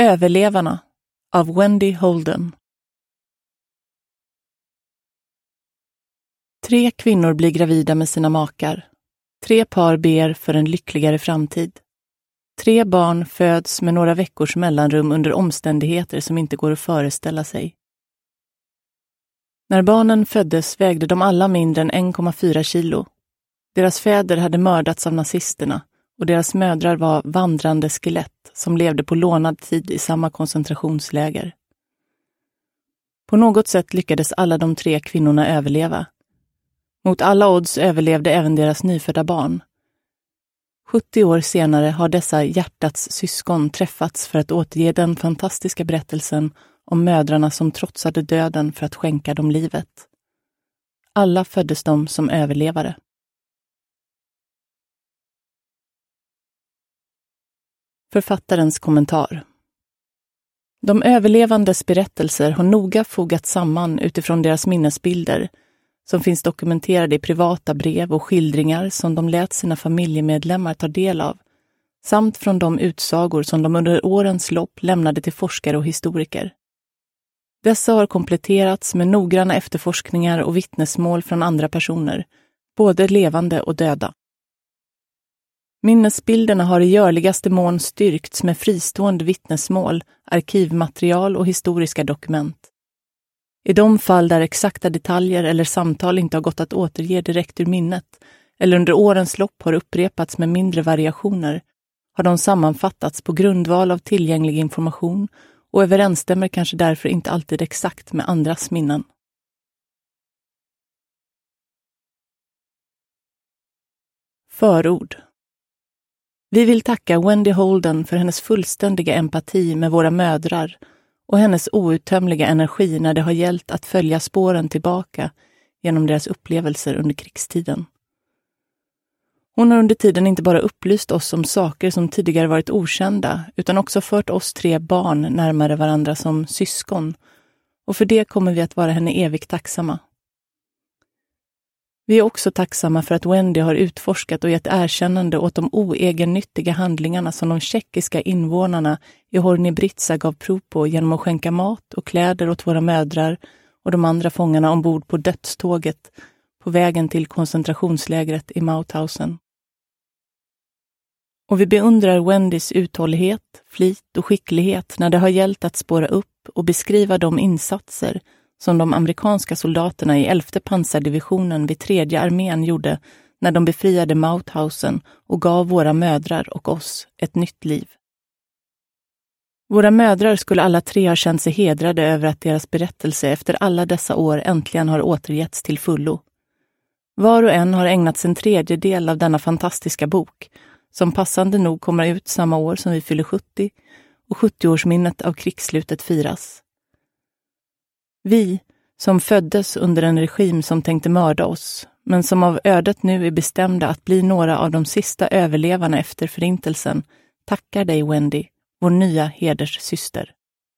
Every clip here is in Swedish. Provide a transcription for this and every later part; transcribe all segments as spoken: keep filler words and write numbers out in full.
Överlevarna av Wendy Holden. Tre kvinnor blir gravida med sina makar. Tre par ber för en lyckligare framtid. Tre barn föds med några veckors mellanrum under omständigheter som inte går att föreställa sig. När barnen föddes vägde de alla mindre än en komma fyra kilo. Deras fäder hade mördats av nazisterna och deras mödrar var vandrande skelett som levde på lånad tid i samma koncentrationsläger. På något sätt lyckades alla de tre kvinnorna överleva. Mot alla odds överlevde även deras nyfödda barn. sjuttio år senare har dessa hjärtats syskon träffats för att återge den fantastiska berättelsen om mödrarna som trotsade döden för att skänka dem livet. Alla föddes de som överlevare. Författarens kommentar. De överlevandes berättelser har noga fogats samman utifrån deras minnesbilder som finns dokumenterade i privata brev och skildringar som de lät sina familjemedlemmar ta del av, samt från de utsagor som de under årens lopp lämnade till forskare och historiker. Dessa har kompletterats med noggranna efterforskningar och vittnesmål från andra personer, både levande och döda. Minnesbilderna har i görligaste mån styrkts med fristående vittnesmål, arkivmaterial och historiska dokument. I de fall där exakta detaljer eller samtal inte har gått att återge direkt ur minnet eller under årens lopp har upprepats med mindre variationer har de sammanfattats på grundval av tillgänglig information och överensstämmer kanske därför inte alltid exakt med andras minnen. Förord. Vi vill tacka Wendy Holden för hennes fullständiga empati med våra mödrar och hennes outtömliga energi när det har gällt att följa spåren tillbaka genom deras upplevelser under krigstiden. Hon har under tiden inte bara upplyst oss om saker som tidigare varit okända utan också fört oss tre barn närmare varandra som syskon, och för det kommer vi att vara henne evigt tacksamma. Vi är också tacksamma för att Wendy har utforskat och gett erkännande åt de oegennyttiga handlingarna som de tjeckiska invånarna i Horní Britsa gav prov på genom att skänka mat och kläder åt våra mödrar och de andra fångarna ombord på dödståget på vägen till koncentrationslägret i Mauthausen. Och vi beundrar Wendys uthållighet, flit och skicklighet när det har gällt att spåra upp och beskriva de insatser som de amerikanska soldaterna i elfte pansardivisionen vid tredje armén gjorde när de befriade Mauthausen och gav våra mödrar och oss ett nytt liv. Våra mödrar skulle alla tre ha känt sig hedrade över att deras berättelse efter alla dessa år äntligen har återgetts till fullo. Var och en har ägnats en tredjedel av denna fantastiska bok, som passande nog kommer ut samma år som vi fyller sjuttio och sjuttioårsminnet av krigsslutet firas. Vi, som föddes under en regim som tänkte mörda oss, men som av ödet nu är bestämda att bli några av de sista överlevarna efter förintelsen, tackar dig Wendy, vår nya hederssyster.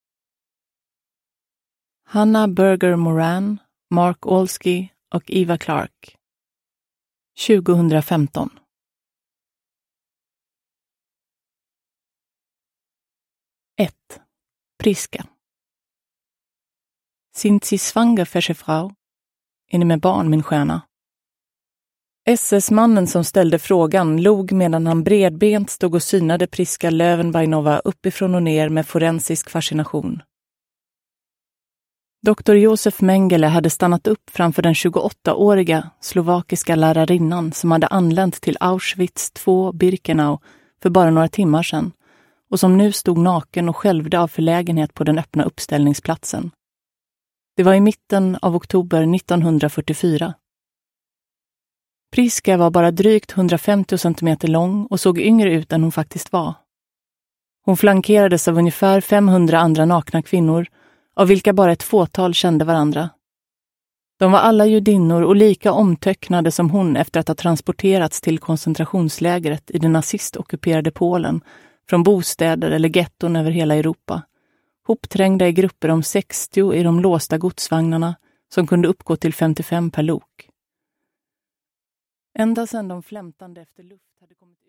Hannah Berger Moran, Mark Olsky och Eva Clark. tjugohundrafemton. ett. Priska. Sind Sie schwanger, fesche Frau? Är ni med barn, min stjärna? S S-mannen som ställde frågan log medan han bredbent stod och synade Priska Löwenbeinova uppifrån och ner med forensisk fascination. doktor Josef Mengele hade stannat upp framför den tjugoåttaåriga slovakiska lärarinnan som hade anlänt till Auschwitz två Birkenau för bara några timmar sedan och som nu stod naken och skälvde av förlägenhet på den öppna uppställningsplatsen. Det var i mitten av oktober nittonhundrafyrtiofyra. Priska var bara drygt hundrafemtio centimeter lång och såg yngre ut än hon faktiskt var. Hon flankerades av ungefär femhundra andra nakna kvinnor, av vilka bara ett fåtal kände varandra. De var alla judinnor och lika omtöcknade som hon efter att ha transporterats till koncentrationslägret i det nazistockuperade Polen från bostäder eller getton över hela Europa. Hopträngda i grupper om sextio i de låsta godsvagnarna som kunde uppgå till femtiofem per lok. Ända sedan de flämtande efter luft hade kommit